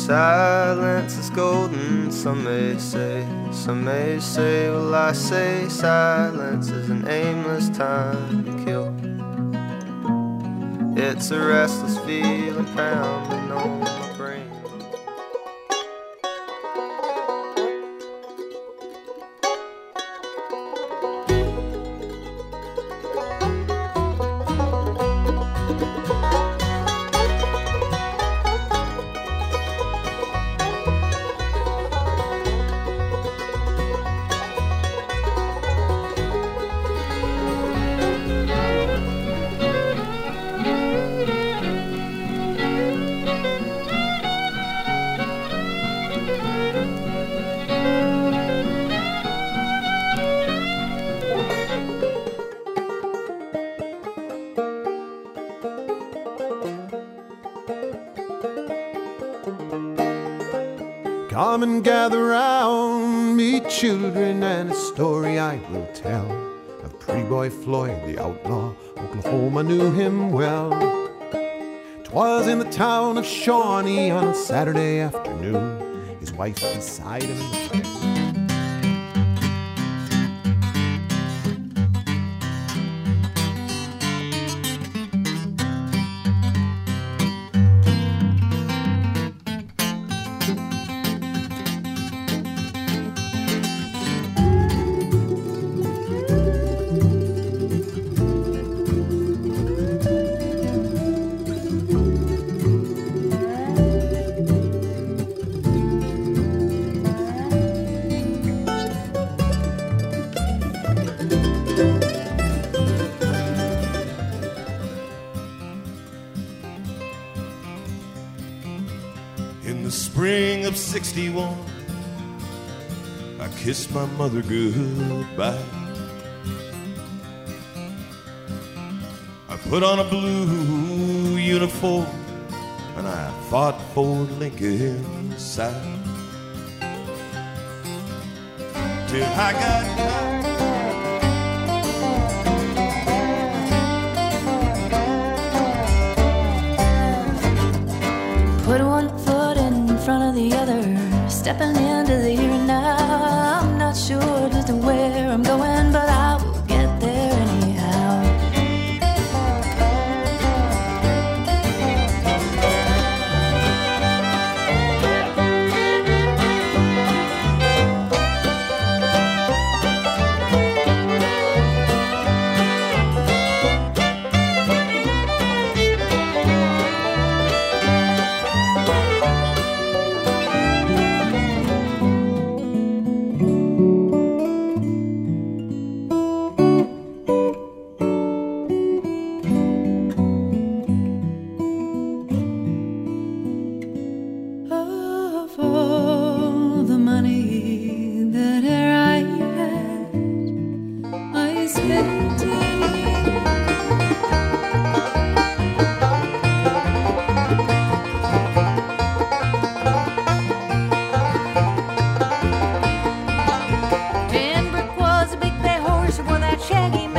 Silence is golden, some may say. Some may say, well I say silence is an aimless time to kill. It's a restless feeling pounding on my brain. Come and gather round me, children, and a story I will tell of Pretty Boy Floyd, the outlaw. Oklahoma knew him well. 'Twas in the town of Shawnee on a Saturday afternoon, his wife beside him in the bed. In the spring of '61, I kissed my mother goodbye. I put on a blue uniform and I fought for Lincoln's side. Till I got tired. Put one foot in front of the other, stepping into the here and now. I'm not sure just where I'm going, but I will get there anyhow. Shaggy